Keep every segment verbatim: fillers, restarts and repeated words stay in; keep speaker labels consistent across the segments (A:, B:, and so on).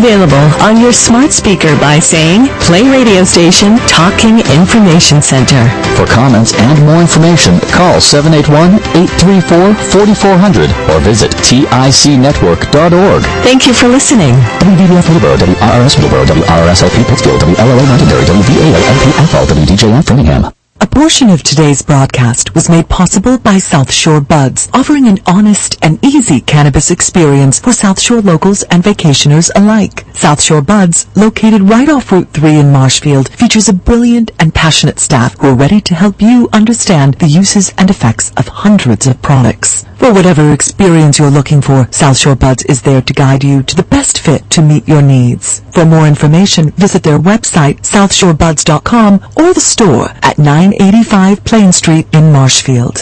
A: available on your smart speaker by saying, play radio station Talking Information Center.
B: For comments and more information, call seven eight one, eight three four, four four zero zero or visit tic network dot org.
A: Thank you for listening.
B: W B B F Hillsborough, W R R S Middleborough, W R R S L P Pittsfield, W L O A Londonderry, W V A L L P Athol, W D J F Framingham.
C: A portion of today's broadcast was made possible by South Shore Buds, offering an honest and easy cannabis experience for South Shore locals and vacationers alike. South Shore Buds, located right off Route three in Marshfield, features a brilliant and passionate staff who are ready to help you understand the uses and effects of hundreds of products. For whatever experience you're looking for, South Shore Buds is there to guide you to the best fit to meet your needs. For more information, visit their website, south shore buds dot com, or the store at nine eighty-five Plain Street in Marshfield.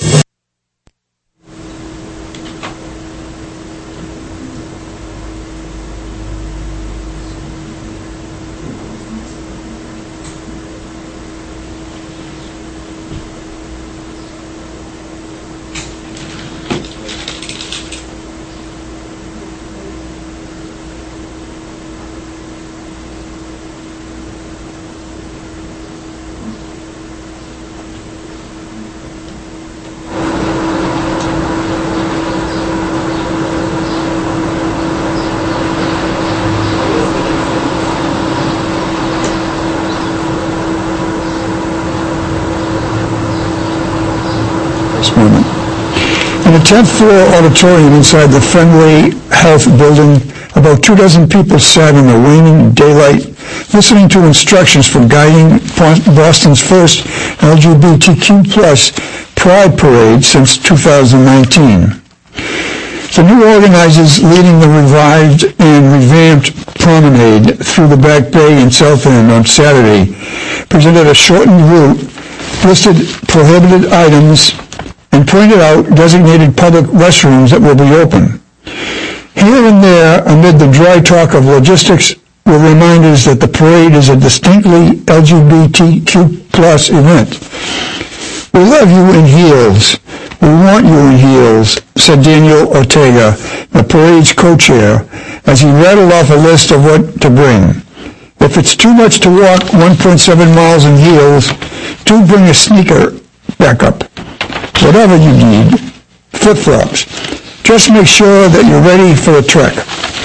D: In the tenth floor auditorium inside the Fenway Health Building, about two dozen people sat in the waning daylight, listening to instructions for guiding Boston's first L G B T Q plus Pride Parade since two thousand nineteen. The new organizers leading the revived and revamped promenade through the Back Bay and South End on Saturday presented a shortened route, listed prohibited items, and pointed out designated public restrooms that will be open. Here and there, amid the dry talk of logistics, were reminders that the parade is a distinctly L G B T Q plus event. We love you in heels. We want you in heels, said Daniel Ortega, the parade's co-chair, as he rattled off a list of what to bring. If it's too much to walk one point seven miles in heels, do bring a sneaker backup. Whatever you need, flip-flops. Just make sure that you're ready for the trek.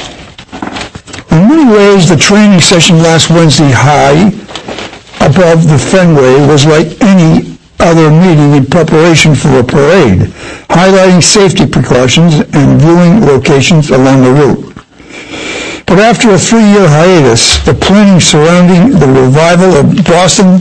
D: In many ways, the training session last Wednesday high above the Fenway was like any other meeting in preparation for a parade, highlighting safety precautions and viewing locations along the route. But after a three-year hiatus, the planning surrounding the revival of Boston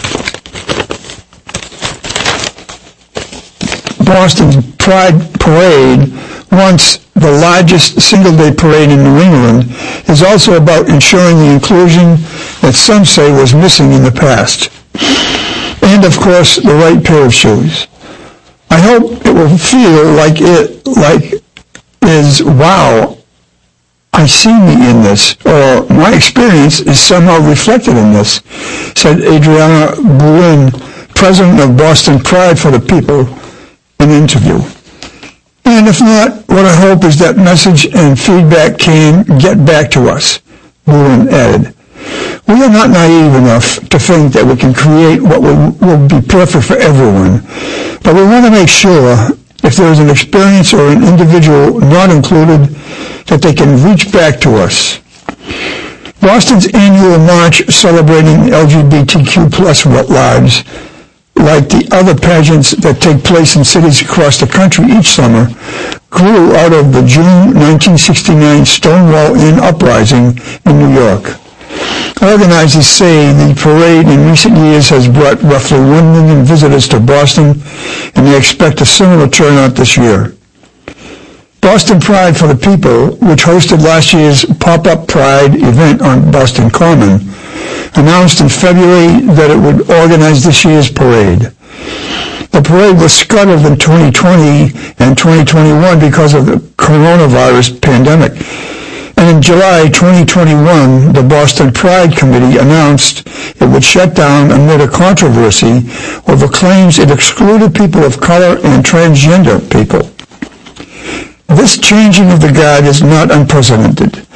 D: Boston's Pride Parade, once the largest single-day parade in New England, is also about ensuring the inclusion that some say was missing in the past. And, of course, the right pair of shoes. I hope it will feel like it like is, wow, I see me in this, or my experience is somehow reflected in this, said Adriana Boulin, president of Boston Pride for the People, in an interview. And if not, what I hope is that message and feedback can get back to us, Boulin added. We are not naive enough to think that we can create what will, will be perfect for everyone, but we want to make sure if there is an experience or an individual not included, that they can reach back to us. Boston's annual march celebrating L G B T Q plus lives, like the other pageants that take place in cities across the country each summer, grew out of the June nineteen sixty-nine Stonewall Inn uprising in New York. Organizers say the parade in recent years has brought roughly one million visitors to Boston, and they expect a similar turnout this year. Boston Pride for the People, which hosted last year's pop-up Pride event on Boston Common, announced in February that it would organize this year's parade. The parade was scuttled in twenty twenty and twenty twenty-one because of the coronavirus pandemic. And in July twenty twenty-one, the Boston Pride Committee announced it would shut down amid a controversy over claims it excluded people of color and transgender people. This changing of the guard is not unprecedented. The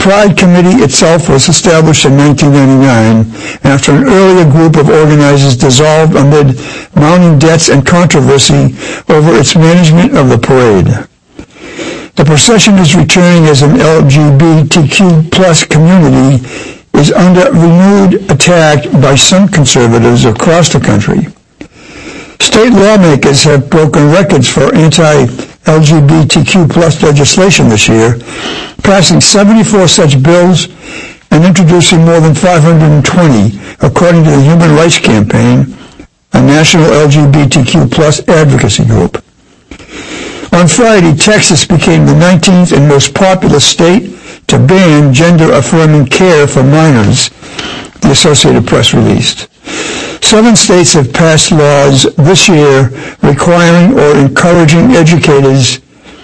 D: Pride Committee itself was established in nineteen ninety-nine after an earlier group of organizers dissolved amid mounting debts and controversy over its management of the parade. The procession is returning as an L G B T Q plus community is under renewed attack by some conservatives across the country. State lawmakers have broken records for anti-L G B T Q plus legislation this year, passing seventy-four such bills and introducing more than five hundred twenty, according to the Human Rights Campaign, a national L G B T Q plus advocacy group. On Friday, Texas became the nineteenth and most populous state to ban gender-affirming care for minors, the Associated Press released. Seven states have passed laws this year requiring or encouraging educators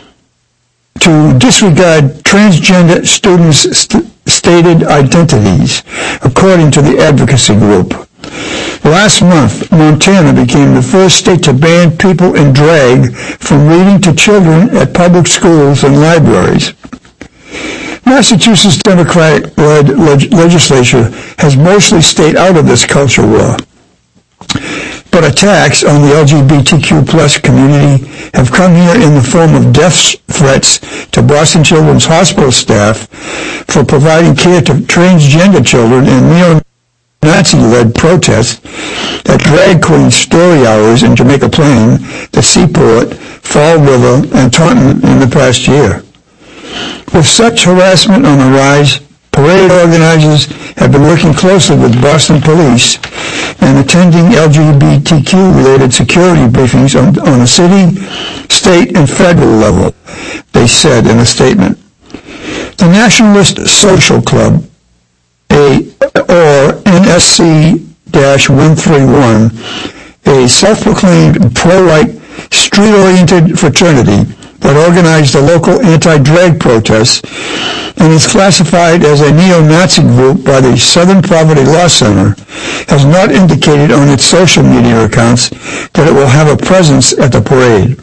D: to disregard transgender students' st- stated identities, according to the advocacy group. Last month, Montana became the first state to ban people in drag from reading to children at public schools and libraries. Massachusetts Democratic-led leg- legislature has mostly stayed out of this culture war. But attacks on the L G B T Q plus community have come here in the form of death threats to Boston Children's Hospital staff for providing care to transgender children and neo-Nazi-led protests at drag queen story hours in Jamaica Plain, the Seaport, Fall River, and Taunton in the past year. With such harassment on the rise, parade organizers have been working closely with Boston police and attending L G B T Q-related security briefings on, on a city, state, and federal level, they said in a statement. The Nationalist Social Club, a, or N S C one thirty-one, a self-proclaimed pro-right, street-oriented fraternity that organized the local anti-drag protests and is classified as a neo-Nazi group by the Southern Poverty Law Center, has not indicated on its social media accounts that it will have a presence at the parade.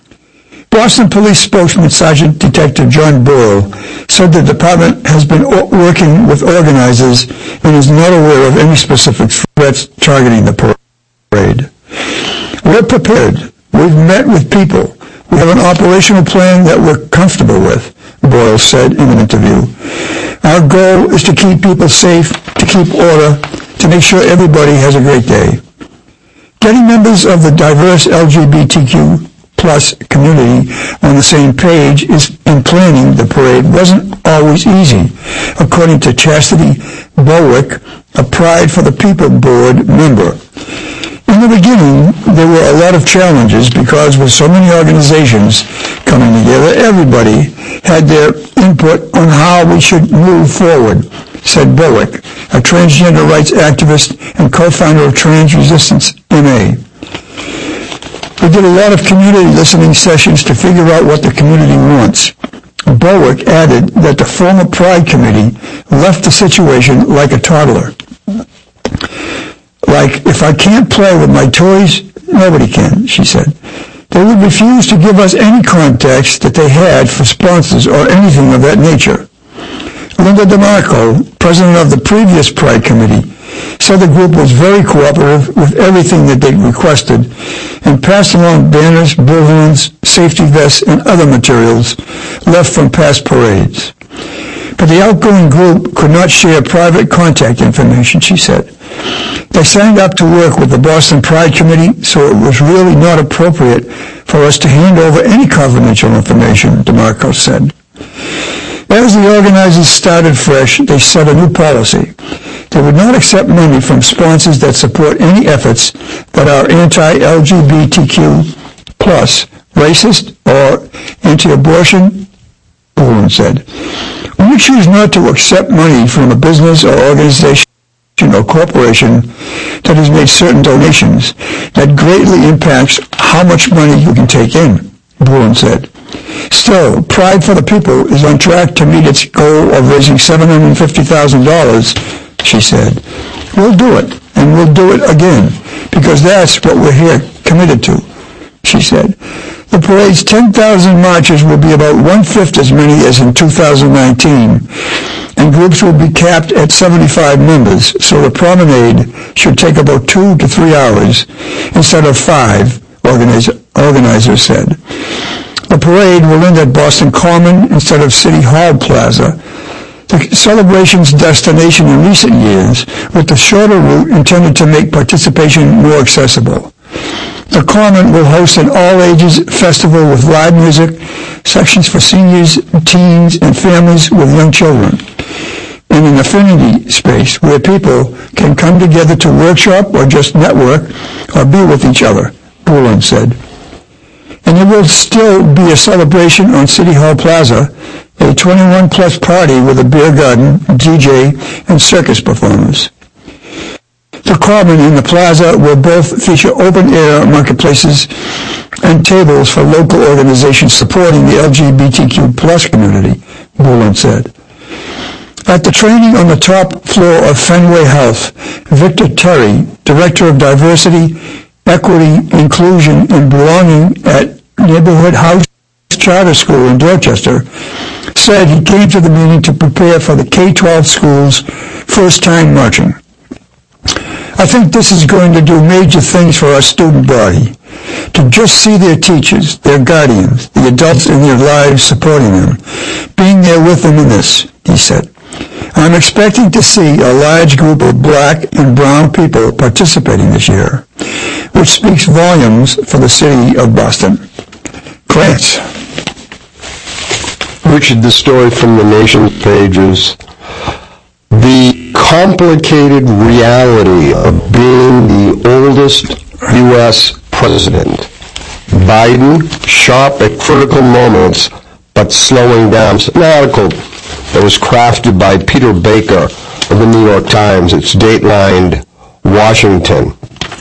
D: Boston Police spokesman Sergeant Detective John Boyle said the department has been working with organizers and is not aware of any specific threats targeting the parade. We're prepared. We've met with people. We have an operational plan that we're comfortable with, Boyle said in an interview. Our goal is to keep people safe, to keep order, to make sure everybody has a great day. Getting members of the diverse L G B T Q plus community on the same page is in planning the parade wasn't always easy, according to Chastity Bowick, a Pride for the People board member. In the beginning, there were a lot of challenges because with so many organizations coming together, everybody had their input on how we should move forward, said Bowick, a transgender rights activist and co-founder of Trans Resistance M A. We did a lot of community listening sessions to figure out what the community wants. Bowick added that the former Pride Committee left the situation like a toddler. Like, if I can't play with my toys, nobody can, she said. They would refuse to give us any context that they had for sponsors or anything of that nature. Linda DeMarco, president of the previous Pride Committee, said the group was very cooperative with everything that they requested and passed along banners, bullhorns, safety vests, and other materials left from past parades. But the outgoing group could not share private contact information, she said. They signed up to work with the Boston Pride Committee, so it was really not appropriate for us to hand over any confidential information, DeMarco said. As the organizers started fresh, they set a new policy. They would not accept money from sponsors that support any efforts that are anti-L G B T Q plus, racist, or anti-abortion, Bowen said. When you choose not to accept money from a business or organization or corporation that has made certain donations, that greatly impacts how much money you can take in, Bowen said. Still, Pride for the People is on track to meet its goal of raising seven hundred fifty thousand dollars, she said. We'll do it, and we'll do it again, because that's what we're here committed to, she said. The parade's ten thousand marchers will be about one-fifth as many as in two thousand nineteen, and groups will be capped at seventy-five members, so the promenade should take about two to three hours instead of five, organizer, organizers said. The parade will end at Boston Common instead of City Hall Plaza, the celebration's destination in recent years, with the shorter route intended to make participation more accessible. The Common will host an all-ages festival with live music, sections for seniors, teens, and families with young children, and an affinity space where people can come together to workshop or just network or be with each other, Boland said. And there will still be a celebration on City Hall Plaza, a twenty-one plus party with a beer garden, D J, and circus performers. The Common and the Plaza will both feature open-air marketplaces and tables for local organizations supporting the L G B T Q plus community, Boland said. At the training on the top floor of Fenway Health, Victor Terry, Director of Diversity, Equity, Inclusion, and Belonging at Neighborhood House Charter School in Dorchester, said he came to the meeting to prepare for the K twelve schools' first-time marching. I think this is going to do major things for our student body. To just see their teachers, their guardians, the adults in their lives supporting them, being there with them in this, he said. I'm expecting to see a large group of black and brown people participating this year, which speaks volumes for the city of Boston. Grant.
E: Richard, the story from the Nation's pages. The complicated reality of being the oldest U S president. Biden, sharp at critical moments, but slowing down. It's an article that was crafted by Peter Baker of the New York Times. It's datelined Washington.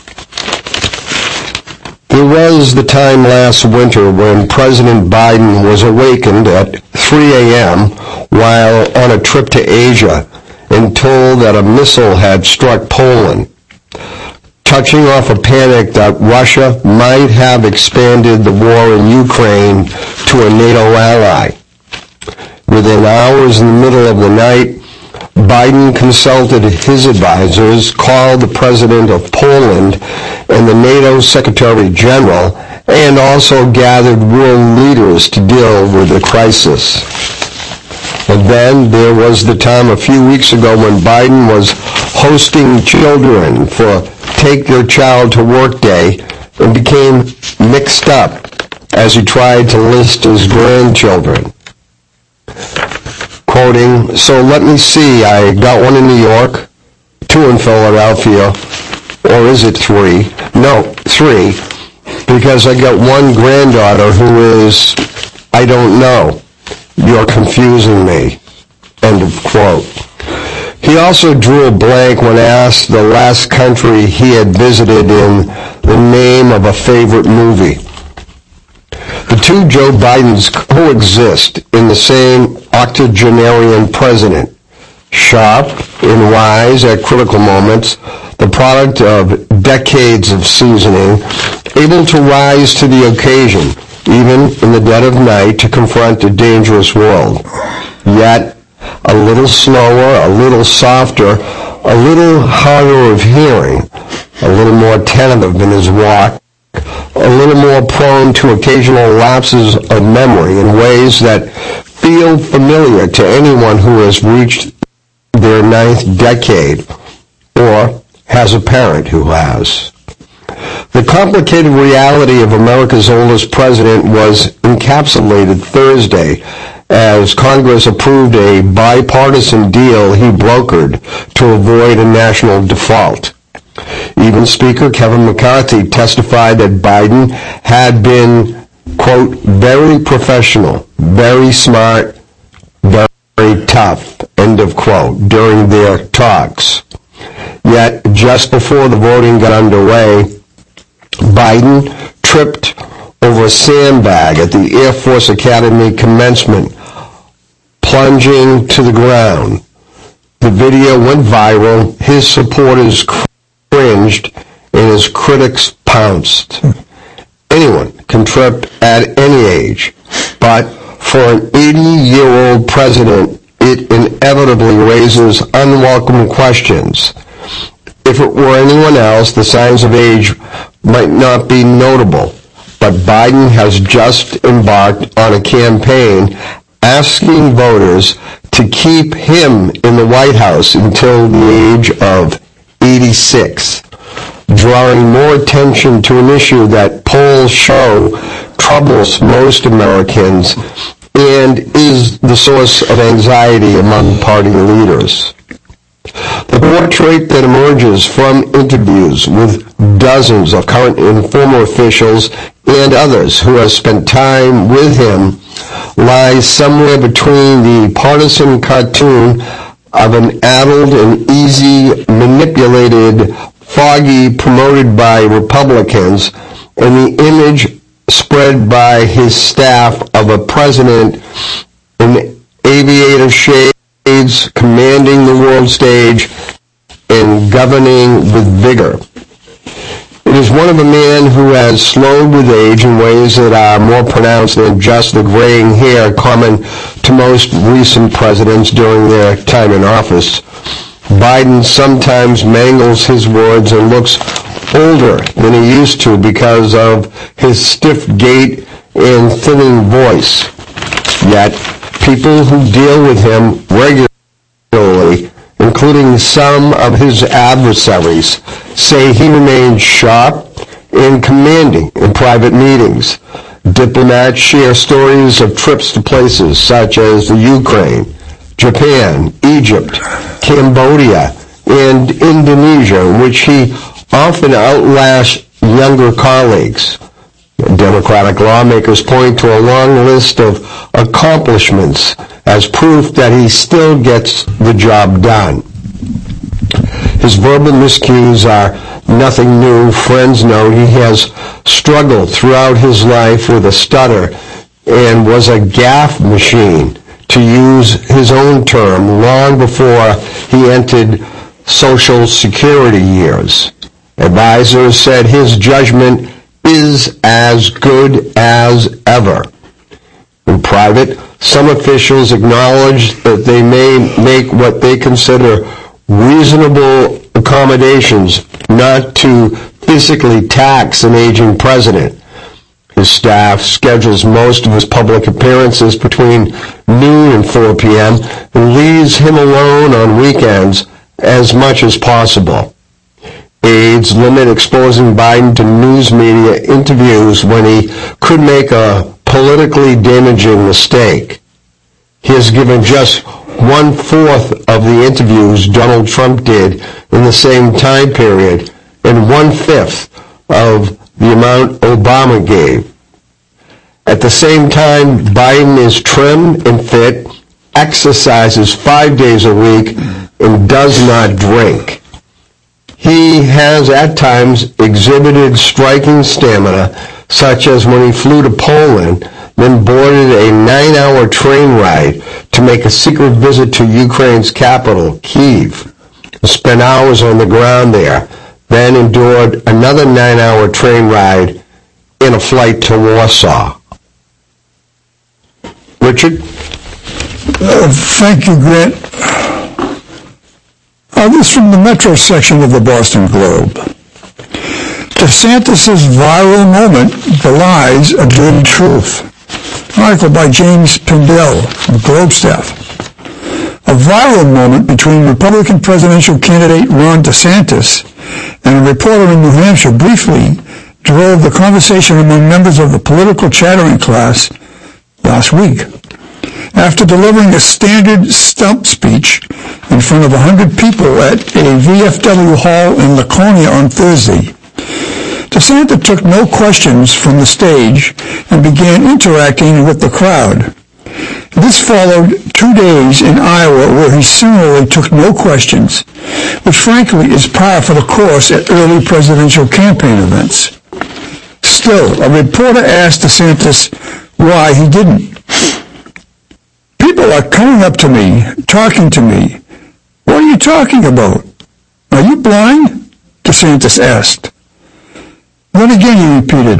E: There was the time last winter when President Biden was awakened at three a.m. while on a trip to Asia and told that a missile had struck Poland, touching off a panic that Russia might have expanded the war in Ukraine to a NATO ally. Within hours in the middle of the night, Biden consulted his advisors, called the president of Poland and the NATO Secretary General, and also gathered world leaders to deal with the crisis. And then there was the time a few weeks ago when Biden was hosting children for Take Your Child to Work Day and became mixed up as he tried to list his grandchildren. Quoting, so let me see, I got one in New York, two in Philadelphia, or is it three? No, three, because I got one granddaughter who is, I don't know. You're confusing me. End of quote. He also drew a blank when asked the last country he had visited in the name of a favorite movie. The two Joe Bidens coexist in the same octogenarian president, sharp and wise at critical moments, the product of decades of seasoning, able to rise to the occasion, even in the dead of night, to confront a dangerous world. Yet, a little slower, a little softer, a little harder of hearing, a little more tentative in his walk, a little more prone to occasional lapses of memory in ways that feel familiar to anyone who has reached their ninth decade or has a parent who has. The complicated reality of America's oldest president was encapsulated Thursday as Congress approved a bipartisan deal he brokered to avoid a national default. Even Speaker Kevin McCarthy testified that Biden had been, quote, very professional, very smart, very tough, end of quote, during their talks. Yet, just before the voting got underway, Biden tripped over a sandbag at the Air Force Academy commencement, plunging to the ground. The video went viral. His supporters cringed and his critics pounced. Anyone can trip at any age, but for an eighty-year-old president, it inevitably raises unwelcome questions. If it were anyone else, the signs of age might not be notable, but Biden has just embarked on a campaign asking voters to keep him in the White House until the age of eighty-six, drawing more attention to an issue that polls show troubles most Americans and is the source of anxiety among party leaders. The portrait that emerges from interviews with dozens of current and former officials and others who have spent time with him lies somewhere between the partisan cartoon of an addled and easy manipulated foggy promoted by Republicans and the image spread by his staff of a president in aviator shades commanding the world stage and governing with vigor. It is one of a man who has slowed with age in ways that are more pronounced than just the graying hair common to most recent presidents during their time in office. Biden sometimes mangles his words and looks older than he used to because of his stiff gait and thinning voice. Yet, people who deal with him regularly, including some of his adversaries, say he remains sharp and commanding in private meetings. Diplomats share stories of trips to places such as the Ukraine, Japan, Egypt, Cambodia, and Indonesia, in which he often outlasts younger colleagues. Democratic lawmakers point to a long list of accomplishments as proof that he still gets the job done. His verbal miscues are nothing new. Friends note he has struggled throughout his life with a stutter and was a gaffe machine, to use his own term, long before he entered Social Security years. Advisors said his judgment is as good as ever. In private, some officials acknowledge that they may make what they consider reasonable accommodations not to physically tax an aging president. His staff schedules most of his public appearances between noon and four p.m. and leaves him alone on weekends as much as possible. Aides limit exposing Biden to news media interviews when he could make a politically damaging mistake. He has given just one-fourth of the interviews Donald Trump did in the same time period and one-fifth of the amount Obama gave. At the same time, Biden is trim and fit, exercises five days a week, and does not drink. He has at times exhibited striking stamina, such as when he flew to Poland, then boarded a nine-hour train ride to make a secret visit to Ukraine's capital, Kyiv, spent hours on the ground there, then endured another nine-hour train ride in a flight to Warsaw. Richard?
D: Uh, thank you, Grant. Uh, this from the Metro section of the Boston Globe. DeSantis' viral moment belies a good truth. An article by James Pindell from Globe staff. A viral moment between Republican presidential candidate Ron DeSantis and a reporter in New Hampshire briefly drove the conversation among members of the political chattering class last week. After delivering a standard stump speech in front of one hundred people at a V F W hall in Laconia on Thursday, DeSantis took no questions from the stage and began interacting with the crowd. This followed two days in Iowa where he similarly took no questions, which frankly is par for the course at early presidential campaign events. Still, a reporter asked DeSantis why he didn't. People are coming up to me, talking to me. What are you talking about? Are you blind? DeSantis asked. Then again he repeated,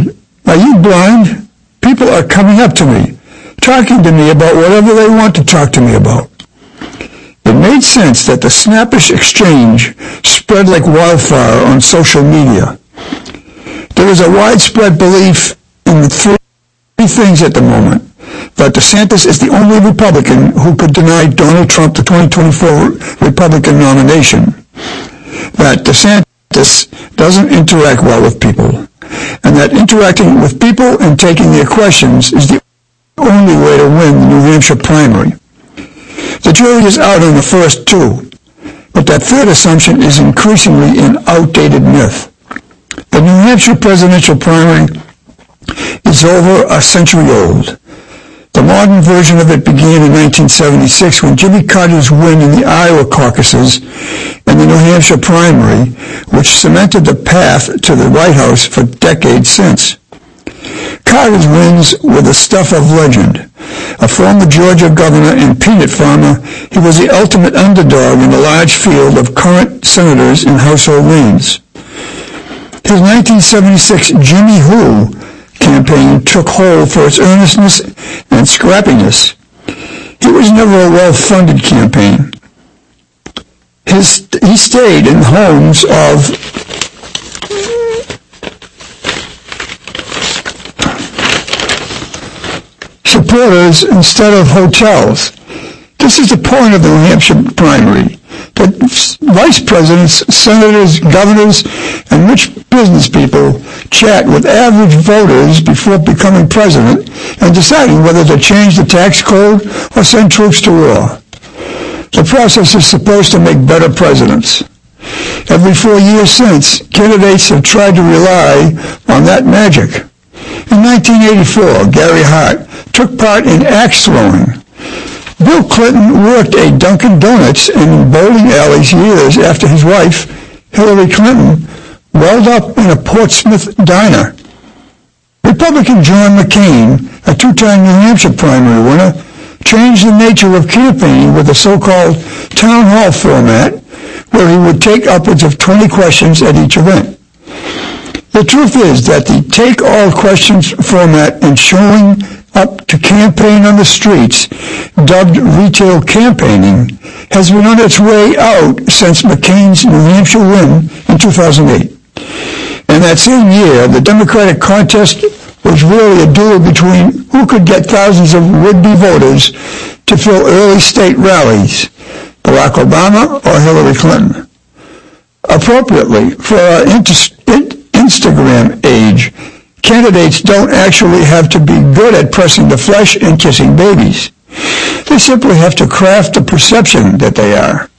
D: Are you blind? People are coming up to me, talking to me about whatever they want to talk to me about. It made sense that the snappish exchange spread like wildfire on social media. There is a widespread belief in the three things at the moment: that DeSantis is the only Republican who could deny Donald Trump the twenty twenty-four Republican nomination, that DeSantis doesn't interact well with people, and that interacting with people and taking their questions is the only way to win the New Hampshire primary. The jury is out on the first two, but that third assumption is increasingly an outdated myth. The New Hampshire presidential primary is over a century old. The modern version of it began in nineteen seventy-six when Jimmy Carter's win in the Iowa caucuses and the New Hampshire primary, which cemented the path to the White House for decades since. Carter's wins were the stuff of legend. A former Georgia governor and peanut farmer, he was the ultimate underdog in a large field of current senators and household names. His nineteen seventy-six Jimmy Who campaign took hold for its earnestness and scrappiness. It was never a well-funded campaign. His, he stayed in homes of supporters instead of hotels. This is the point of the New Hampshire primary. That vice presidents, senators, governors, and rich business people chat with average voters before becoming president and deciding whether to change the tax code or send troops to war. The process is supposed to make better presidents. Every four years since, candidates have tried to rely on that magic. In nineteen eighty-four, Gary Hart took part in axe throwing. Bill Clinton worked a Dunkin' Donuts in bowling alleys years after his wife, Hillary Clinton, welled up in a Portsmouth diner. Republican John McCain, a two-time New Hampshire primary winner, changed the nature of campaigning with a so-called town hall format where he would take upwards of twenty questions at each event. The truth is that the take-all-questions format and showing up to campaign on the streets, dubbed retail campaigning, has been on its way out since McCain's New Hampshire win in two thousand eight. In that same year, the Democratic contest was really a duel between who could get thousands of would-be voters to fill early state rallies, Barack Obama or Hillary Clinton. Appropriately, for our inter- Instagram age, candidates don't actually have to be good at pressing the flesh and kissing babies. They simply have to craft the perception that they are.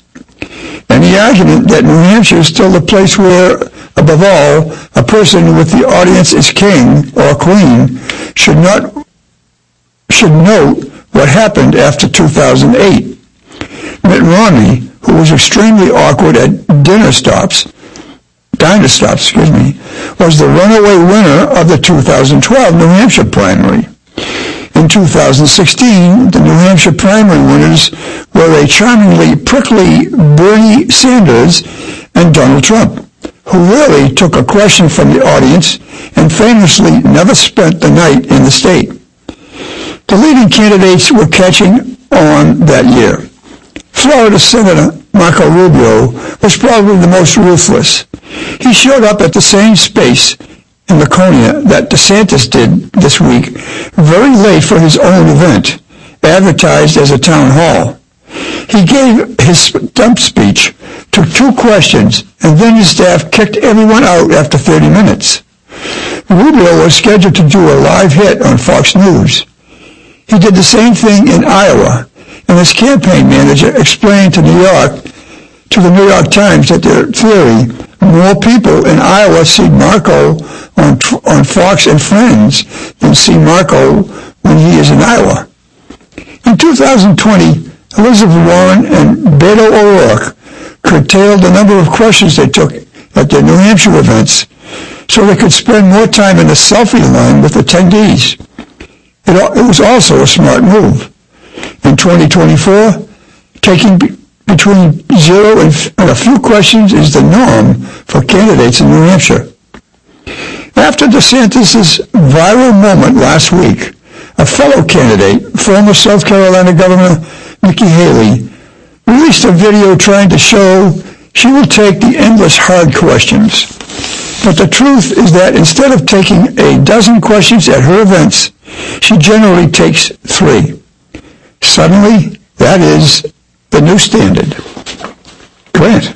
D: And the argument that New Hampshire is still the place where, above all, a person with the audience is king or queen should not should note what happened after two thousand eight. Mitt Romney, who was extremely awkward at dinner stops, diner stops, excuse me, was the runaway winner of the two thousand twelve New Hampshire primary. In two thousand sixteen, the New Hampshire primary winners were a charmingly prickly Bernie Sanders and Donald Trump, who really took a question from the audience and famously never spent the night in the state. The leading candidates were catching on that year. Florida Senator Marco Rubio was probably the most ruthless. He showed up at the same space in Laconia that DeSantis did this week, very late for his own event, advertised as a town hall. He gave his stump speech, took two questions, and then his staff kicked everyone out after thirty minutes. Rubio was scheduled to do a live hit on Fox News. He did the same thing in Iowa, and his campaign manager explained to New York, to the New York Times, that their theory, more people in Iowa see Marco on, on Fox and Friends than see Marco when he is in Iowa. In two thousand twenty, Elizabeth Warren and Beto O'Rourke curtailed the number of questions they took at their New Hampshire events so they could spend more time in the selfie line with attendees. It, it was also a smart move. In twenty twenty-four, taking be, between zero and, f- and a few questions is the norm for candidates in New Hampshire. After DeSantis' viral moment last week, a fellow candidate, former South Carolina Governor Nikki Haley, released a video trying to show she will take the endless hard questions. But the truth is that instead of taking a dozen questions at her events, she generally takes three. Suddenly, that is the new standard. Grant.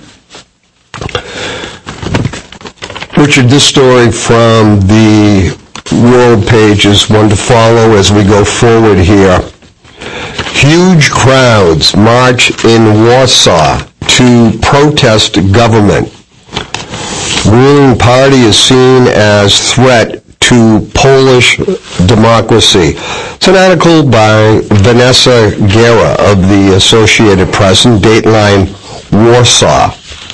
E: Richard, this story from the World page is one to follow as we go forward here. Huge crowds march in Warsaw to protest government. Ruling party is seen as threat to Polish democracy. It's an article by Vanessa Guerra of the Associated Press in Dateline Warsaw.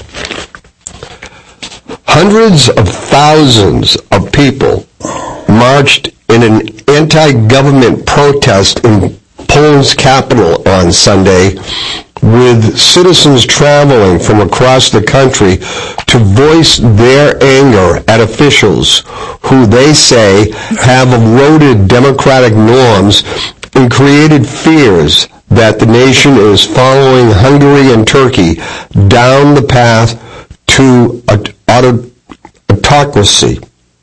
E: Hundreds of thousands of people marched in an anti-government protest in Poland's capital on Sunday, with citizens traveling from across the country to voice their anger at officials who they say have eroded democratic norms and created fears that the nation is following Hungary and Turkey down the path to autocracy.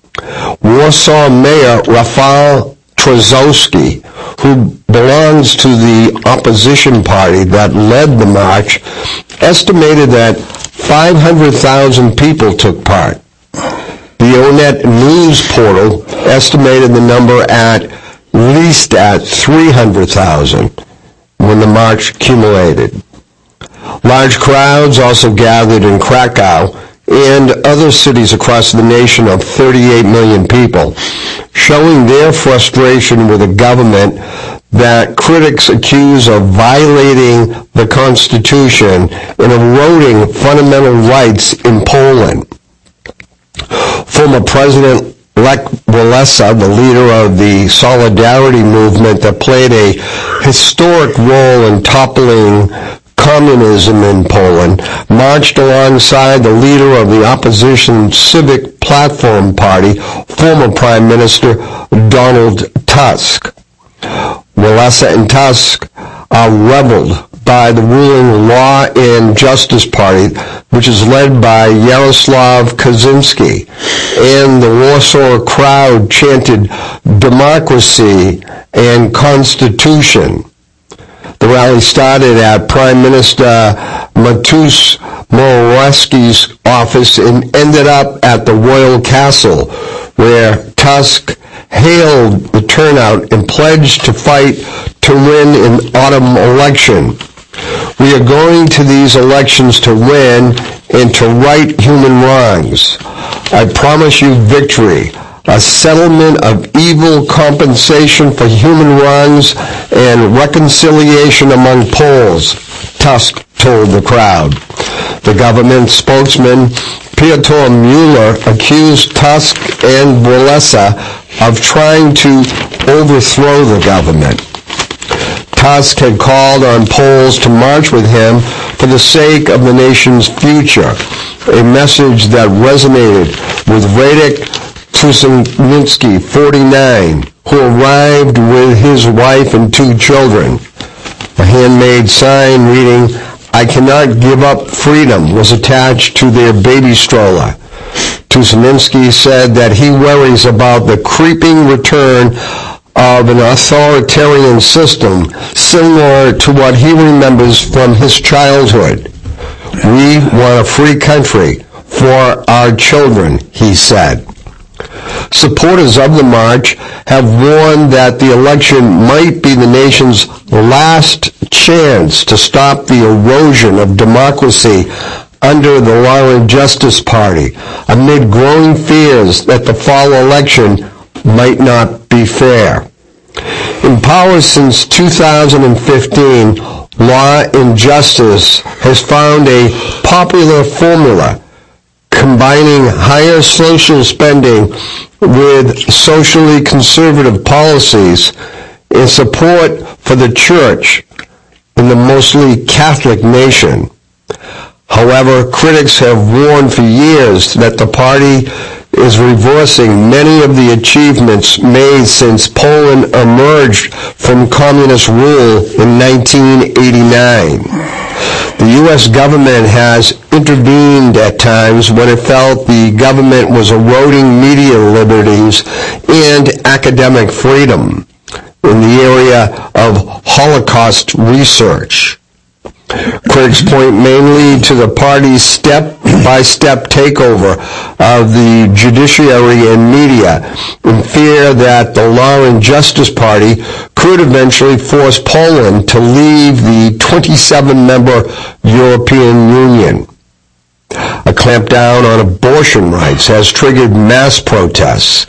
E: Warsaw Mayor Rafał Trzaskowski, who belongs to the opposition party that led the march, estimated that five hundred thousand people took part. The Onet news portal estimated the number at least at three hundred thousand when the march accumulated. Large crowds also gathered in Krakow and other cities across the nation of thirty-eight million people, showing their frustration with a government that critics accuse of violating the Constitution and eroding fundamental rights in Poland. Former President Lech Walesa, the leader of the Solidarity movement that played a historic role in toppling communism in Poland, marched alongside the leader of the opposition Civic Platform Party, former Prime Minister Donald Tusk. Walesa and Tusk are rebelled by the ruling Law and Justice Party, which is led by Yaroslaw Kaczynski, and the Warsaw crowd chanted democracy and constitution. The rally started at Prime Minister Mateusz Morawiecki's office and ended up at the Royal Castle, where Tusk hailed the turnout and pledged to fight to win an autumn election. We are going to these elections to win and to right human wrongs. I promise you victory, a settlement of evil, compensation for human wrongs, and reconciliation among Poles, Tusk told the crowd. The government spokesman, Piotr Mueller, accused Tusk and Walesa of trying to overthrow the government. Tusk had called on Poles to march with him for the sake of the nation's future, a message that resonated with Radek Trzaskowski, forty-nine, who arrived with his wife and two children. A handmade sign reading, "I cannot give up freedom," was attached to their baby stroller. Trzaskowski said that he worries about the creeping return of an authoritarian system similar to what he remembers from his childhood. "We want a free country for our children," he said. Supporters of the march have warned that the election might be the nation's last chance to stop the erosion of democracy under the Law and Justice Party, amid growing fears that the fall election might not be fair. In power since two thousand fifteen, Law and Justice has found a popular formula combining higher social spending with socially conservative policies and support for the church in the mostly Catholic nation. However, critics have warned for years that the party is reversing many of the achievements made since Poland emerged from communist rule in nineteen eighty-nine. The U S government has intervened at times when it felt the government was eroding media liberties and academic freedom in the area of Holocaust research. Critics point mainly to the party's step-by-step takeover of the judiciary and media in fear that the Law and Justice Party could eventually force Poland to leave the twenty-seven member European Union. A clampdown on abortion rights has triggered mass protests.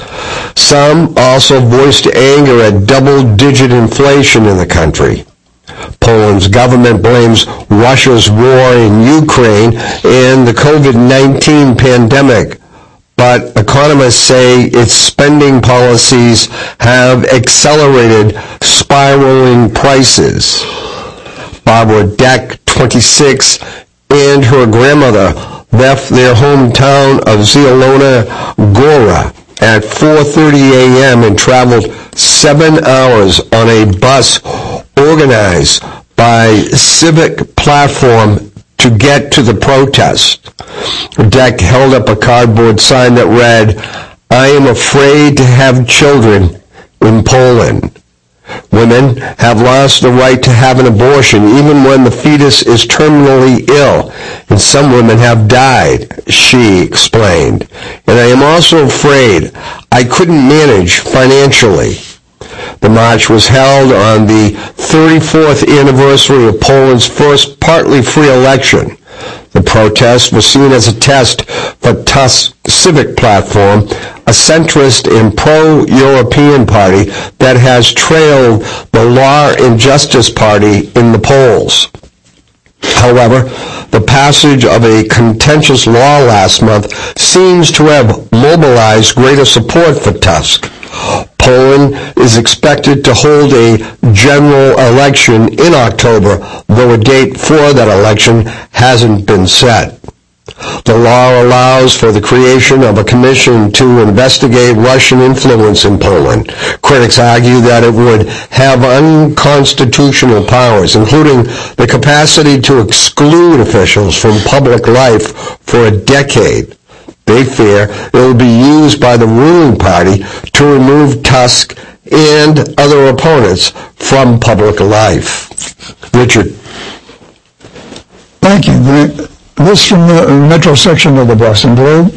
E: Some also voiced anger at double-digit inflation in the country. Poland's government blames Russia's war in Ukraine and the COVID nineteen pandemic, but economists say its spending policies have accelerated spiraling prices. Barbara Deck, twenty-six, and her grandmother left their hometown of Zielona Góra at four thirty a.m. and traveled seven hours on a bus organized by Civic Platform to get to the protest. Deck held up a cardboard sign that read, "I am afraid to have children in Poland. Women have lost the right to have an abortion even when the fetus is terminally ill, and some women have died," she explained. "And I am also afraid I couldn't manage financially." The march was held on the thirty-fourth anniversary of Poland's first partly free election. The protest was seen as a test for Tusk's Civic Platform, a centrist and pro-European party that has trailed the Law and Justice Party in the polls. However, the passage of a contentious law last month seems to have mobilized greater support for Tusk. Poland is expected to hold a general election in October, though a date for that election hasn't been set. The law allows for the creation of a commission to investigate Russian influence in Poland. Critics argue that it would have unconstitutional powers, including the capacity to exclude officials from public life for a decade. They fear it will be used by the ruling party to remove Tusk and other opponents from public life. Richard.
D: Thank you. This from the Metro section of the Boston Globe.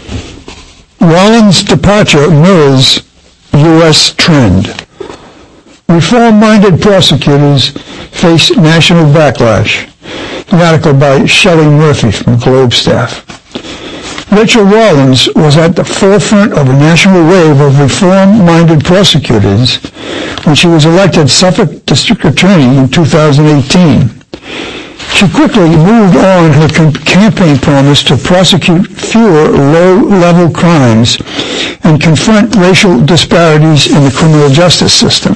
D: Rollins' departure mirrors U S trend. Reform-minded prosecutors face national backlash. An article by Shelley Murphy from Globe staff. Rachel Rollins was at the forefront of a national wave of reform-minded prosecutors when she was elected Suffolk District Attorney in two thousand eighteen. She quickly moved on her campaign promise to prosecute fewer low-level crimes and confront racial disparities in the criminal justice system.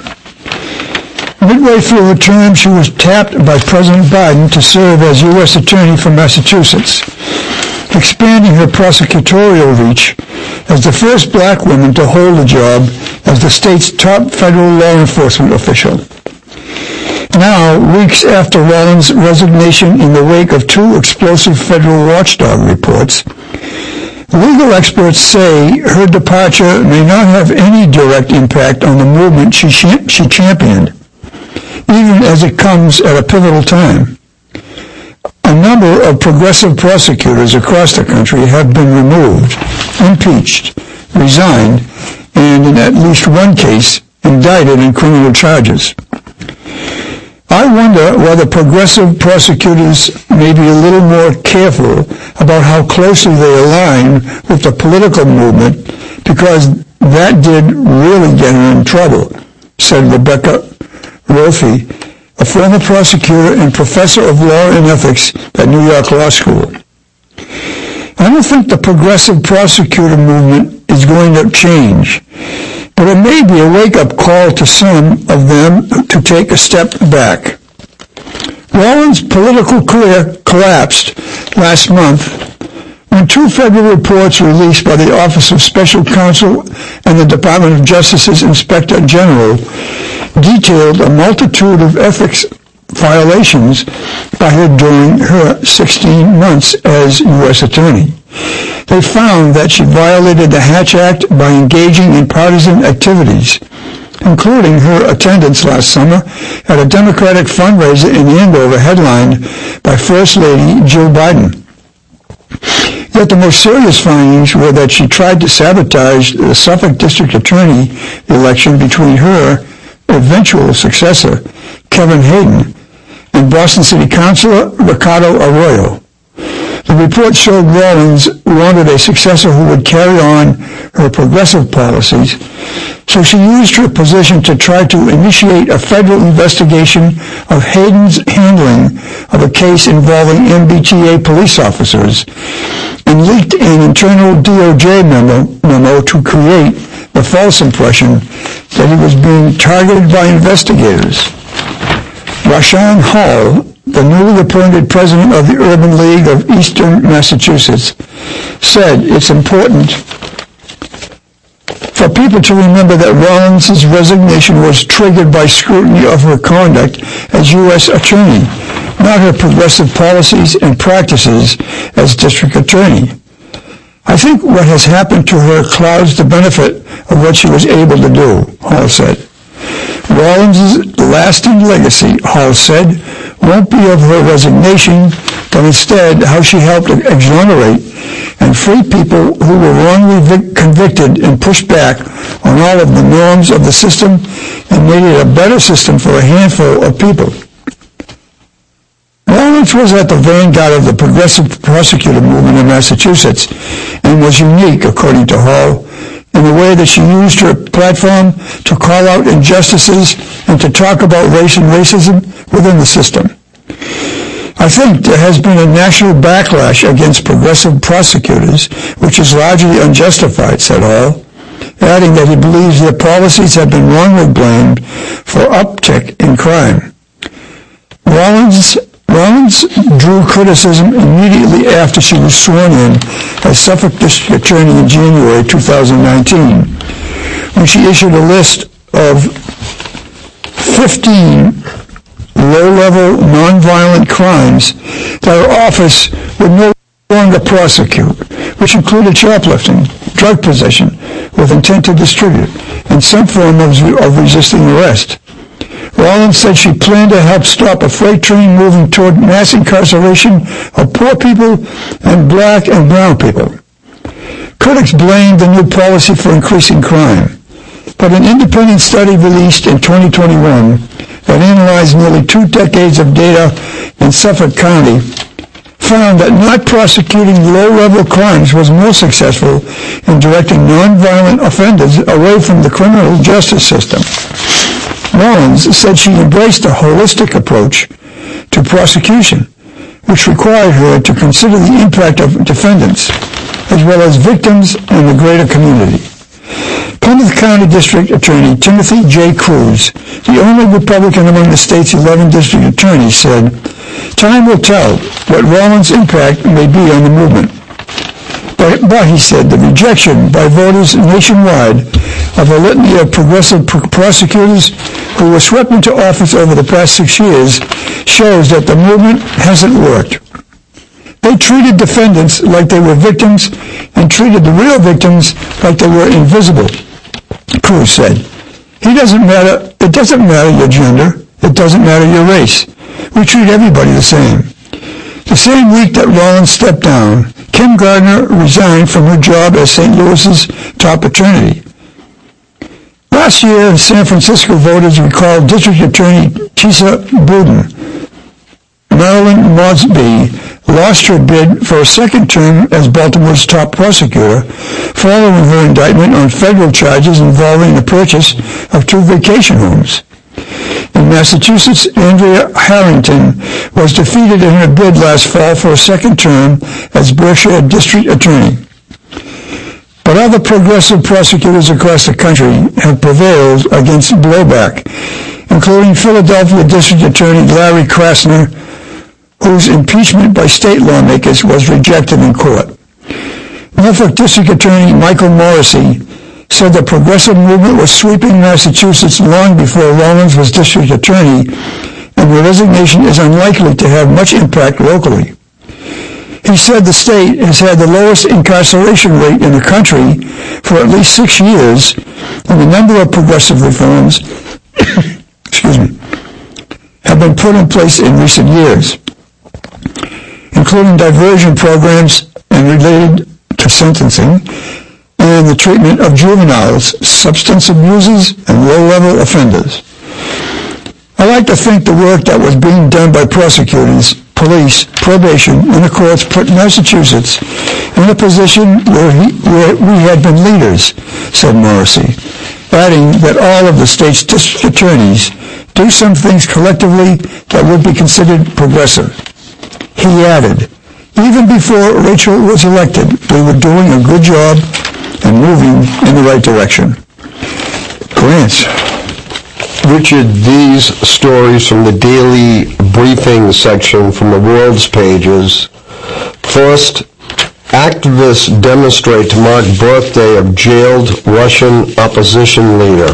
D: Midway through her term, she was tapped by President Biden to serve as U S Attorney for Massachusetts, expanding her prosecutorial reach as the first black woman to hold the job as the state's top federal law enforcement official. Now, weeks after Rollins' resignation in the wake of two explosive federal watchdog reports, legal experts say her departure may not have any direct impact on the movement she, she championed, even as it comes at a pivotal time. A number of progressive prosecutors across the country have been removed, impeached, resigned, and in at least one case, indicted in criminal charges. I wonder whether progressive prosecutors may be a little more careful about how closely they align with the political movement, because that did really get her in trouble, said Rebecca Rolfe, a former prosecutor and professor of law and ethics at New York Law School. I don't think the progressive prosecutor movement is going to change, but it may be a wake-up call to some of them to take a step back. Rollins' political career collapsed last month When two federal reports released by the Office of Special Counsel and the Department of Justice's Inspector General detailed a multitude of ethics violations by her during her sixteen months as U S Attorney. They found that she violated the Hatch Act by engaging in partisan activities, including her attendance last summer at a Democratic fundraiser in Andover headlined by First Lady Jill Biden. Yet the most serious findings were that she tried to sabotage the Suffolk District Attorney election between her eventual successor, Kevin Hayden, and Boston City Councilor Ricardo Arroyo. The report showed Rawlins wanted a successor who would carry on her progressive policies, so she used her position to try to initiate a federal investigation of Hayden's handling of a case involving M B T A police officers and leaked an internal D O J memo, memo to create the false impression that he was being targeted by investigators. Rashawn Hall, the newly appointed president of the Urban League of Eastern Massachusetts, said it's important for people to remember that Rawlins' resignation was triggered by scrutiny of her conduct as U S Attorney, not her progressive policies and practices as District Attorney. I think what has happened to her clouds the benefit of what she was able to do, Hall said. Rawlins' lasting legacy, Hall said, won't be of her resignation, but instead how she helped exonerate and free people who were wrongly vic- convicted and pushed back on all of the norms of the system and made it a better system for a handful of people. Rawlins was at the vanguard of the progressive prosecutor movement in Massachusetts and was unique, according to Hall, in the way that she used her platform to call out injustices and to talk about race and racism within the system. I think there has been a national backlash against progressive prosecutors, which is largely unjustified, said Hall, adding that he believes their policies have been wrongly blamed for uptick in crime. Rawlins Rawlins drew criticism immediately after she was sworn in as Suffolk District Attorney in January two thousand nineteen, when she issued a list of fifteen low-level, nonviolent crimes that her office would no longer prosecute, which included shoplifting, drug possession with intent to distribute, and some form of, of resisting arrest. Rawlins said she planned to help stop a freight train moving toward mass incarceration of poor people and black and brown people. Critics blamed the new policy for increasing crime, but an independent study released in twenty twenty-one that analyzed nearly two decades of data in Suffolk County found that not prosecuting low-level crimes was more successful in directing nonviolent offenders away from the criminal justice system. Rawlins said she embraced a holistic approach to prosecution, which required her to consider the impact of defendants, as well as victims and the greater community. Plymouth County District Attorney Timothy J. Cruz, the only Republican among the state's eleven district attorneys, said, "Time will tell what Rawlins' impact may be on the movement." But, but, he said, the rejection by voters nationwide of a litany of progressive pr- prosecutors who were swept into office over the past six years shows that the movement hasn't worked. They treated defendants like they were victims and treated the real victims like they were invisible, Cruz said. He doesn't matter, it doesn't matter your gender, it doesn't matter your race. We treat everybody the same. The same week that Rawlins stepped down, Kim Gardner resigned from her job as Saint Louis's top attorney. Last year, San Francisco voters recalled District Attorney Tisa Budin. Marilyn Mosby lost her bid for a second term as Baltimore's top prosecutor, following her indictment on federal charges involving the purchase of two vacation homes. In Massachusetts, Andrea Harrington was defeated in her bid last fall for a second term as Berkshire District Attorney. But other progressive prosecutors across the country have prevailed against blowback, including Philadelphia District Attorney Larry Krasner, whose impeachment by state lawmakers was rejected in court. Norfolk District Attorney Michael Morrissey said the progressive movement was sweeping Massachusetts long before Rawlins was district attorney, and the resignation is unlikely to have much impact locally. He said the state has had the lowest incarceration rate in the country for at least six years, and the number of progressive reforms excuse me, have been put in place in recent years, including diversion programs and related to sentencing, and the treatment of juveniles, substance abusers, and low-level offenders. I like to think the work that was being done by prosecutors, police, probation, and the courts put Massachusetts in a position where, he, where we had been leaders, said Morrissey, adding that all of the state's district attorneys do some things collectively that would be considered progressive. He added, even before Rachel was elected, we were doing a good job and moving in the right direction. Grants.
E: Richard, these stories from the daily briefing section from the World's pages. First, activists demonstrate to mark birthday of jailed Russian opposition leader.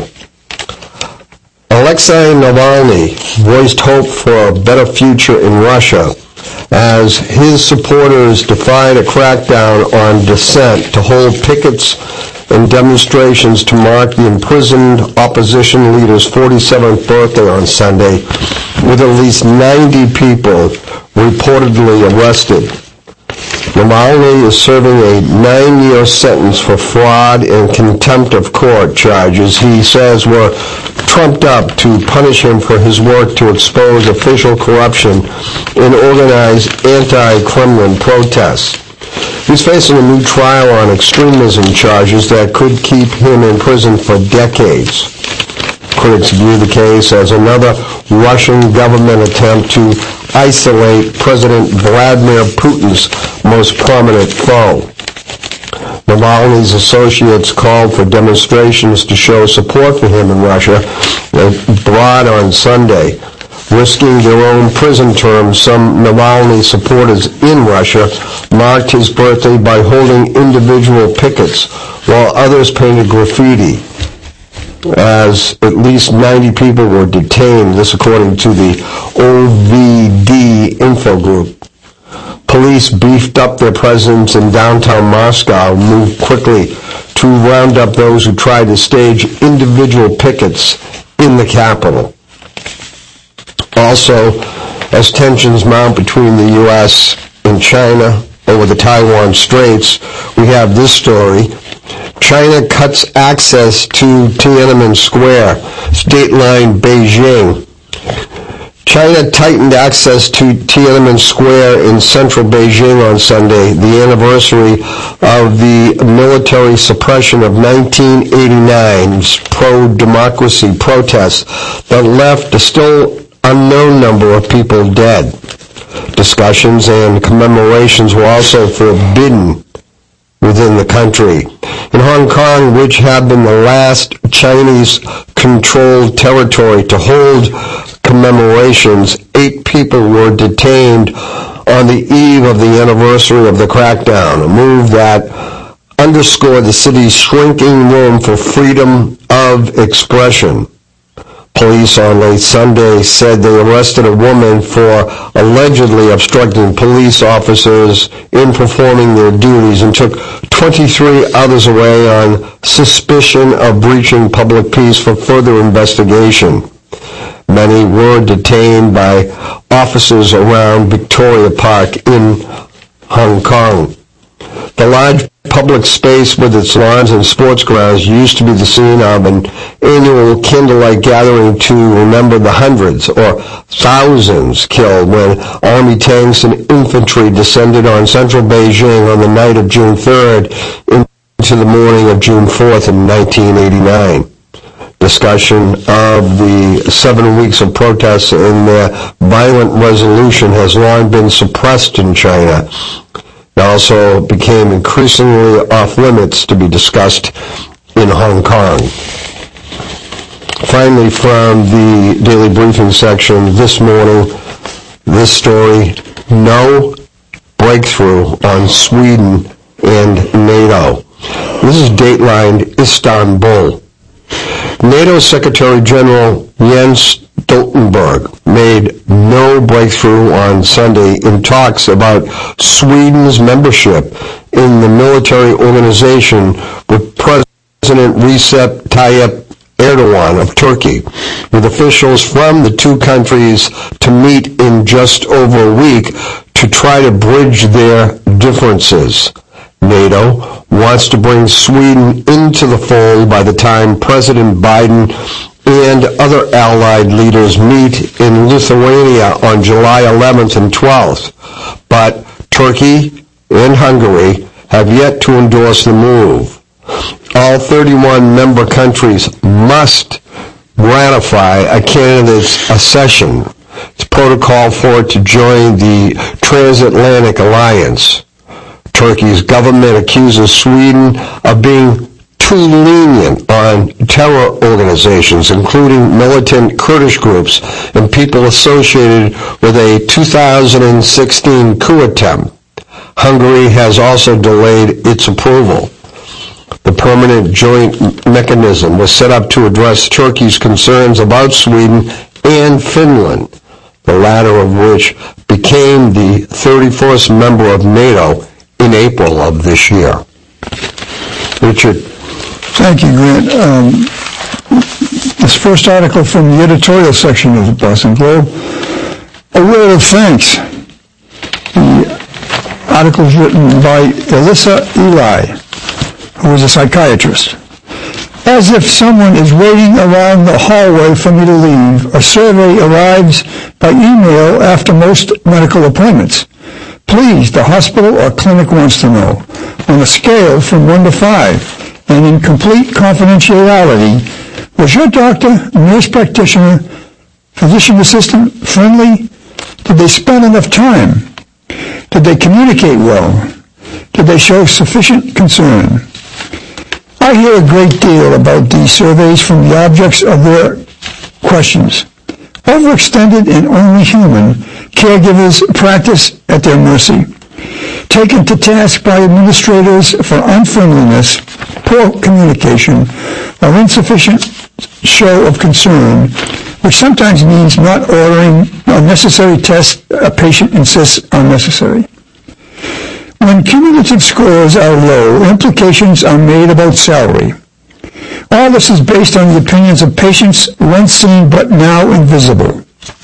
E: Alexei Navalny voiced hope for a better future in Russia as his supporters defied a crackdown on dissent to hold pickets and demonstrations to mark the imprisoned opposition leader's forty-seventh birthday on Sunday, with at least ninety people reportedly arrested. Navalny is serving a nine-year sentence for fraud and contempt of court charges he says were trumped up to punish him for his work to expose official corruption in organized anti-Kremlin protests. He's facing a new trial on extremism charges that could keep him in prison for decades. Critics view the case as another Russian government attempt to isolate President Vladimir Putin's most prominent foe. Navalny's associates called for demonstrations to show support for him in Russia abroad on Sunday. Risking their own prison terms, some Navalny supporters in Russia marked his birthday by holding individual pickets, while others painted graffiti, as at least ninety people were detained, this according to the O V D info group. Police beefed up their presence in downtown Moscow and moved quickly to round up those who tried to stage individual pickets in the capital. Also, as tensions mount between the U S and China over the Taiwan Straits, we have this story. China cuts access to Tiananmen Square, state-line Beijing. China tightened access to Tiananmen Square in central Beijing on Sunday, the anniversary of the military suppression of nineteen eighty-nine's pro-democracy protests that left a still unknown number of people dead. Discussions and commemorations were also forbidden within the country. In Hong Kong, which had been the last Chinese-controlled territory to hold commemorations, eight people were detained on the eve of the anniversary of the crackdown, a move that underscored the city's shrinking room for freedom of expression. Police on late Sunday said they arrested a woman for allegedly obstructing police officers in performing their duties and took twenty-three others away on suspicion of breaching public peace for further investigation. Many were detained by officers around Victoria Park in Hong Kong. The large public space with its lawns and sports grounds used to be the scene of an annual candlelight gathering to remember the hundreds or thousands killed when army tanks and infantry descended on central Beijing on the night of June third into the morning of June fourth in nineteen eighty-nine. Discussion of the seven weeks of protests and their violent resolution has long been suppressed in China. It also became increasingly off-limits to be discussed in Hong Kong. Finally, from the daily briefing section this morning, this story, no breakthrough on Sweden and NATO. This is datelined Istanbul. NATO Secretary General Jens Stoltenberg made no breakthrough on Sunday in talks about Sweden's membership in the military organization with President Recep Tayyip Erdogan of Turkey, with officials from the two countries to meet in just over a week to try to bridge their differences. NATO wants to bring Sweden into the fold by the time President Biden and other allied leaders meet in Lithuania on July eleventh and twelfth. But Turkey and Hungary have yet to endorse the move. All thirty-one member countries must ratify a candidate's accession. It's protocol for it to join the Transatlantic Alliance. Turkey's government accuses Sweden of being too lenient on terror organizations, including militant Kurdish groups and people associated with a two thousand sixteen coup attempt. Hungary has also delayed its approval. The permanent joint mechanism was set up to address Turkey's concerns about Sweden and Finland, the latter of which became the thirty-first member of NATO in April of this year. Richard.
D: Thank you, Grant. Um, this first article from the editorial section of the Boston Globe, a word of thanks. The article is written by Alyssa Eli, who is a psychiatrist. As if someone is waiting around the hallway for me to leave, a survey arrives by email after most medical appointments. Please, the hospital or clinic wants to know, on a scale from one to five, and in complete confidentiality, was your doctor, nurse practitioner, physician assistant friendly? Did they spend enough time? Did they communicate well? Did they show sufficient concern? I hear a great deal about these surveys from the objects of their questions. Overextended and only human, caregivers practice at their mercy. Taken to task by administrators for unfriendliness, poor communication, or insufficient show of concern, which sometimes means not ordering unnecessary tests a patient insists are necessary. When cumulative scores are low, implications are made about salary. All this is based on the opinions of patients once seen but now invisible.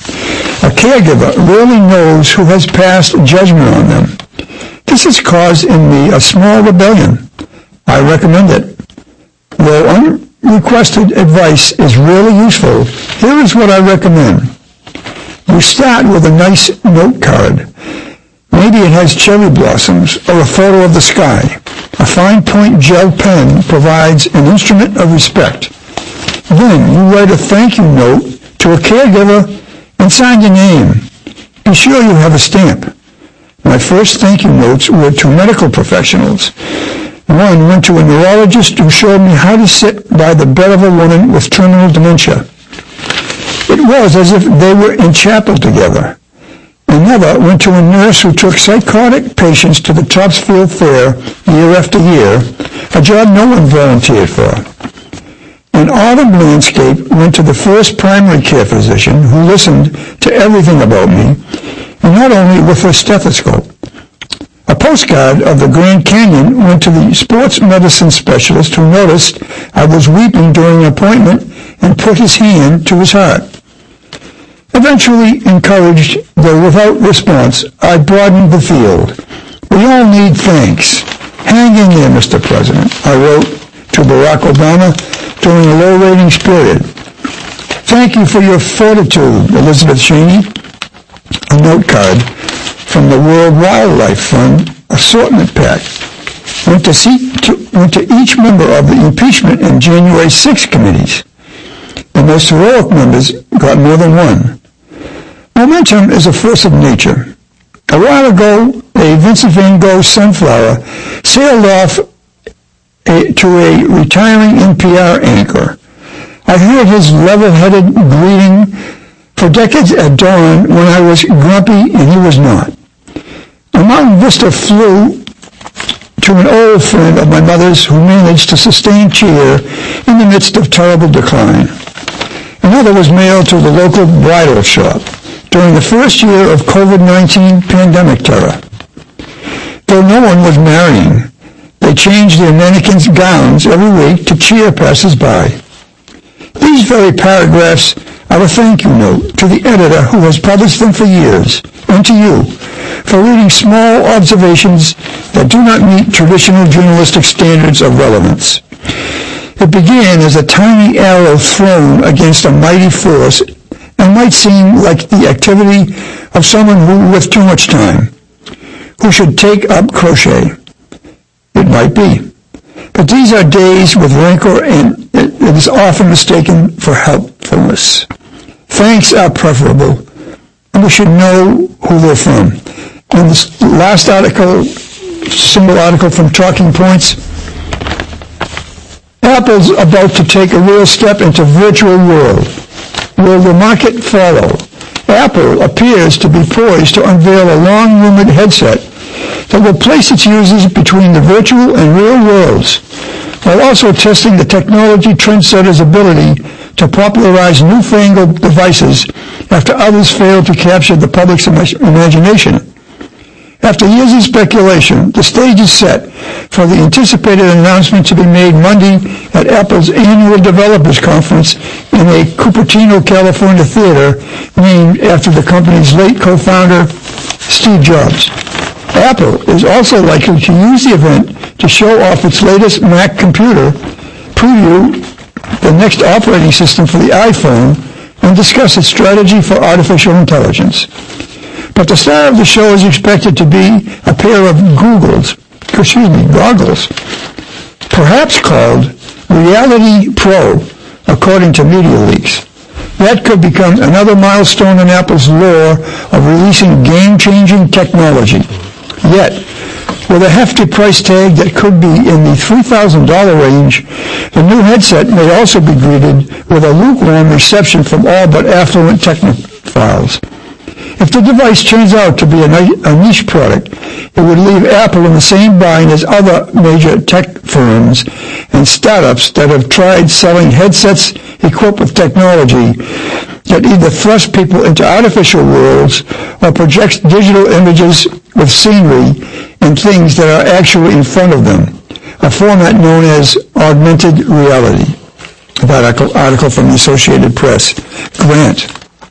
D: A caregiver rarely knows who has passed judgment on them. This has caused in me a small rebellion. I recommend it. Though unrequested advice is really useful, here is what I recommend. You start with a nice note card. Maybe it has cherry blossoms or a photo of the sky. A fine point gel pen provides an instrument of respect. Then you write a thank you note to a caregiver and sign your name. Be sure you have a stamp. My first thank you notes were to medical professionals. One went to a neurologist who showed me how to sit by the bed of a woman with terminal dementia. It was as if they were in chapel together. Another went to a nurse who took psychotic patients to the Topsfield Fair year after year, a job no one volunteered for. An autumn landscape went to the first primary care physician who listened to everything about me, and not only with her stethoscope. A postcard of the Grand Canyon went to the sports medicine specialist who noticed I was weeping during an appointment and put his hand to his heart. Eventually encouraged, though without response, I broadened the field. We all need thanks. Hang in there, Mister President, I wrote to Barack Obama during a low ratings period. Thank you for your fortitude, Elizabeth Cheney. A note card from the World Wildlife Fund assortment pack went to, see, to, went to each member of the impeachment and January sixth committees. The most heroic members got more than one. Momentum is a force of nature. A while ago, a Vincent van Gogh sunflower sailed off a, to a retiring N P R anchor. I heard his level-headed greeting for decades at dawn when I was grumpy and he was not. A mountain vista flew to an old friend of my mother's who managed to sustain cheer in the midst of terrible decline. Another was mailed to the local bridal shop during the first year of COVID nineteen pandemic terror. Though no one was marrying, they changed their mannequins' gowns every week to cheer passers-by. These very paragraphs are a thank you note to the editor who has published them for years, and to you, for reading small observations that do not meet traditional journalistic standards of relevance. It began as a tiny arrow thrown against a mighty force and might seem like the activity of someone who, with too much time, who should take up crochet. It might be. But these are days with rancor, and it is often mistaken for helpfulness. Thanks are preferable, and we should know who they're from. And this last article, single article from Talking Points, Apple's about to take a real step into virtual world. Will the market follow? Apple appears to be poised to unveil a long-rumored headset that will place its users between the virtual and real worlds, while also testing the technology trendsetter's ability to popularize newfangled devices after others failed to capture the public's imagination. After years of speculation, the stage is set for the anticipated announcement to be made Monday at Apple's annual developers conference in a Cupertino, California theater named after the company's late co-founder, Steve Jobs. Apple is also likely to use the event to show off its latest Mac computer, preview the next operating system for the iPhone, and discuss its strategy for artificial intelligence. But the star of the show is expected to be a pair of Googles, excuse me, goggles, perhaps called Reality Pro, according to MediaLeaks. That could become another milestone in Apple's lore of releasing game-changing technology. Yet, with a hefty price tag that could be in the three thousand dollars range, the new headset may also be greeted with a lukewarm reception from all but affluent technophiles. If the device turns out to be a niche product, it would leave Apple in the same bind as other major tech firms and startups that have tried selling headsets equipped with technology that either thrust people into artificial worlds or projects digital images with scenery and things that are actually in front of them, a format known as augmented reality. That article from the Associated Press. Grant.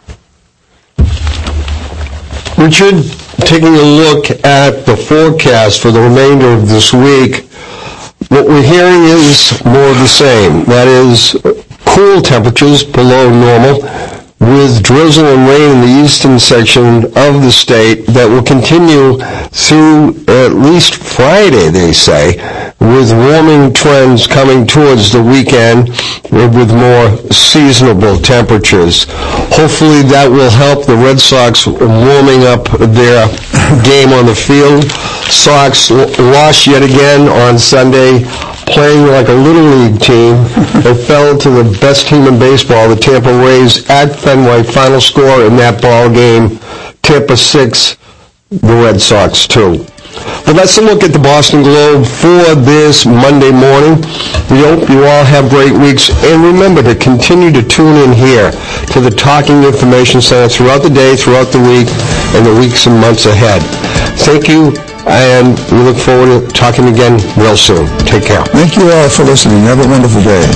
E: Richard, taking a look at the forecast for the remainder of this week, what we're hearing is more of the same. That is, cool temperatures below normal, with drizzle and rain in the eastern section of the state that will continue through at least Friday, they say, with warming trends coming towards the weekend with more seasonable temperatures. Hopefully that will help the Red Sox warming up their game on the field. Sox lost yet again on Sunday, playing like a Little League team. They fell to the best team in baseball, the Tampa Rays, at Fenway. Final score in that ball game, Tampa six, the Red Sox two. But let's look at the Boston Globe for this Monday morning. We hope you all have great weeks. And remember to continue to tune in here to the Talking Information Center throughout the day, throughout the week, and the weeks and months ahead. Thank you, and we look forward to talking again real soon. Take care.
D: Thank you all for listening. Have a wonderful day.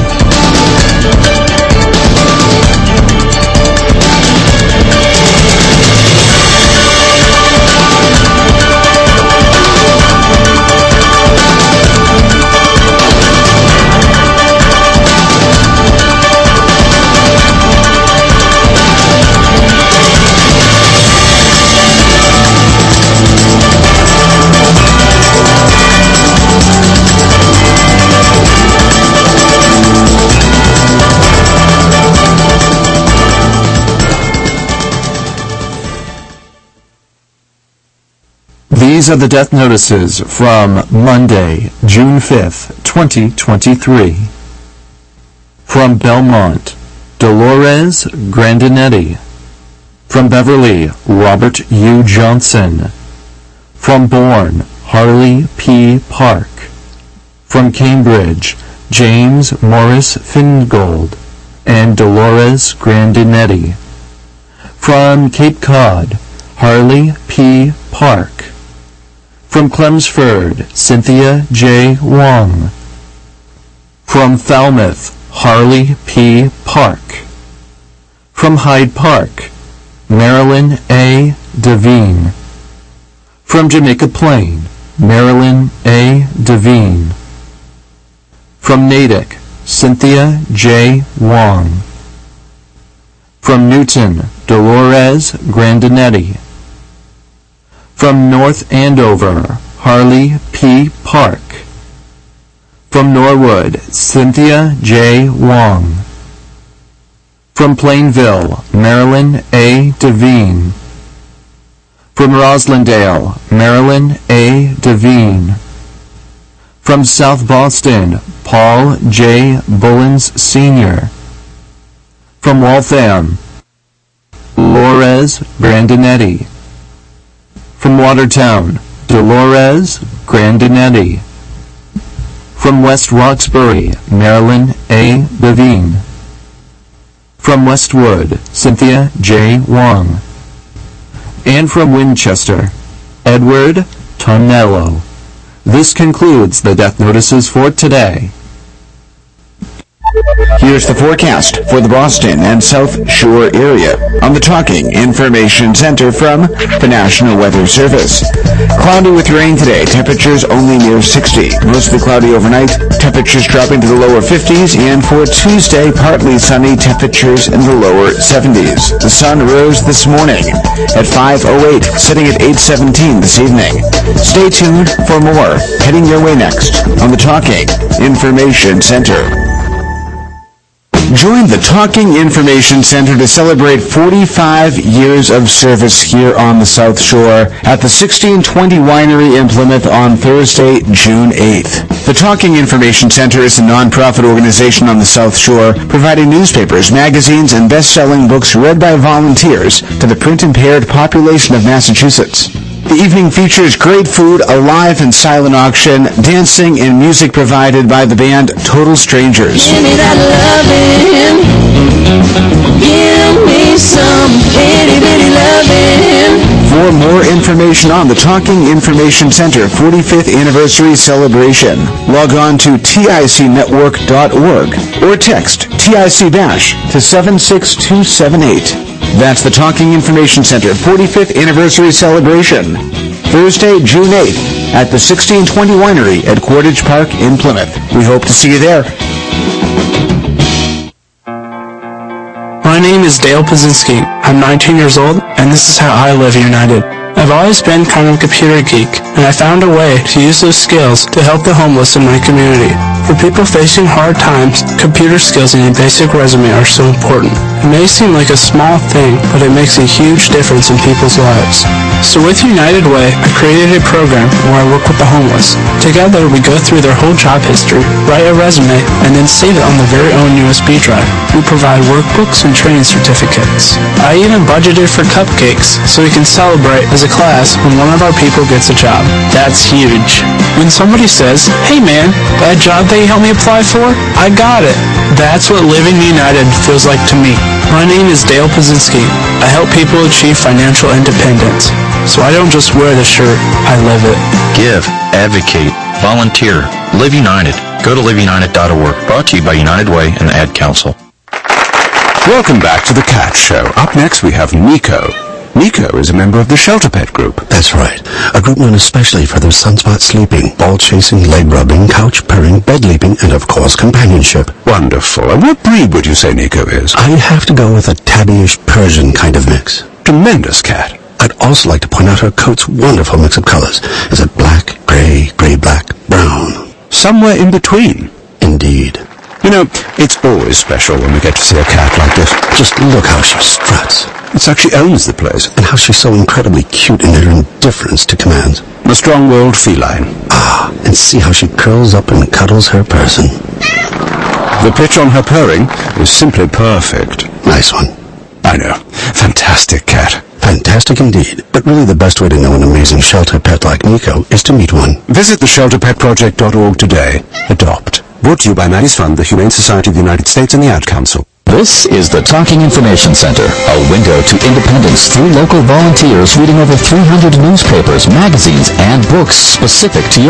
F: These are the death notices from Monday, June fifth, twenty twenty-three. From Belmont, Dolores Grandinetti. From Beverly, Robert U. Johnson. From Bourne, Harley P. Park. From Cambridge, James Morris Fingold and Dolores Grandinetti. From Cape Cod, Harley P. Park. From Chelmsford, Cynthia J. Wong. From Falmouth, Harley P. Park. From Hyde Park, Marilyn A. Devine. From Jamaica Plain, Marilyn A. Devine. From Natick, Cynthia J. Wong. From Newton, Dolores Grandinetti. From North Andover, Harley P. Park. From Norwood, Cynthia J. Wong. From Plainville, Marilyn A. Devine. From Roslindale, Marilyn A. Devine. From South Boston, Paul J. Bullins Senior From Waltham, Dolores Grandinetti. From Watertown, Dolores Grandinetti. From West Roxbury, Marilyn A. Devine. From Westwood, Cynthia J. Wong. And from Winchester, Edward Tonello. This concludes the death notices for today.
G: Here's the forecast for the Boston and South Shore area on the Talking Information Center from the National Weather Service. Cloudy with rain today, temperatures only near sixty. Mostly cloudy overnight, temperatures dropping to the lower fifties, and for Tuesday, partly sunny, temperatures in the lower seventies. The sun rose this morning at five oh eight, setting at eight seventeen this evening. Stay tuned for more, heading your way next on the Talking Information Center. Join the Talking Information Center to celebrate forty-five years of service here on the South Shore at the sixteen twenty Winery in Plymouth on Thursday, June eighth. The Talking Information Center is a non-profit organization on the South Shore, providing newspapers, magazines, and best-selling books read by volunteers to the print-impaired population of Massachusetts. The evening features great food, a live and silent auction, dancing, and music provided by the band Total Strangers.
H: Give me that loving. Give me some itty bitty loving.
G: For more information on the Talking Information Center forty-fifth Anniversary Celebration, log on to T I C network dot org or text T I C Bash to seven six two seven eight. That's the Talking Information Center forty-fifth Anniversary Celebration, Thursday, June eighth, at the sixteen twenty Winery at Quartage Park in Plymouth. We hope to see you there.
I: My name is Dale Pazinski. I'm nineteen years old, and this is how I live united. I've always been kind of a computer geek, and I found a way to use those skills to help the homeless in my community. For people facing hard times, computer skills and a basic resume are so important. It may seem like a small thing, but it makes a huge difference in people's lives. So with United Way, I created a program where I work with the homeless. Together, we go through their whole job history, write a resume, and then save it on their very own U S B drive. We provide workbooks and training certificates. I even budgeted for cupcakes so we can celebrate as a class when one of our people gets a job. That's huge. When somebody says, "Hey man, that job that you helped me apply for? I got it." That's what living united feels like to me. My name is Dale Pazinski. I help people achieve financial independence. So I don't just wear the shirt, I live it.
J: Give, advocate, volunteer, Live United. Go to live united dot org. Brought to you by United Way and the Ad Council.
K: Welcome back to the Cat Show. Up next we have Nico. Nico is a member of the Shelter Pet Group.
L: That's right. A group known especially for their sunspot sleeping, ball chasing, leg rubbing, couch purring, bed leaping, and of course companionship.
K: Wonderful. And what breed would you say Nico is?
L: I have to go with a tabbyish Persian kind of mix.
K: Tremendous cat.
L: I'd also like to point out her coat's wonderful mix of colors. Is it black, gray, gray-black, brown?
K: Somewhere in between.
L: Indeed.
K: You know, it's always special when we get to see a cat like this.
L: Just look how she struts.
K: It's like she owns the place.
L: And how she's so incredibly cute in her indifference to commands.
K: A strong-willed feline.
L: Ah, and see how she curls up and cuddles her person.
K: The pitch on her purring is simply perfect.
L: Nice one.
K: I know. Fantastic cat.
L: Fantastic indeed. But really the best way to know an amazing shelter pet like Nico is to meet one.
K: Visit the shelter pet project dot org today. Adopt. Brought to you by Maddie's Fund, the Humane Society of the United States, and the Ad Council.
B: This is the Talking Information Center, a window to independence through local volunteers reading over three hundred newspapers, magazines, and books specific to your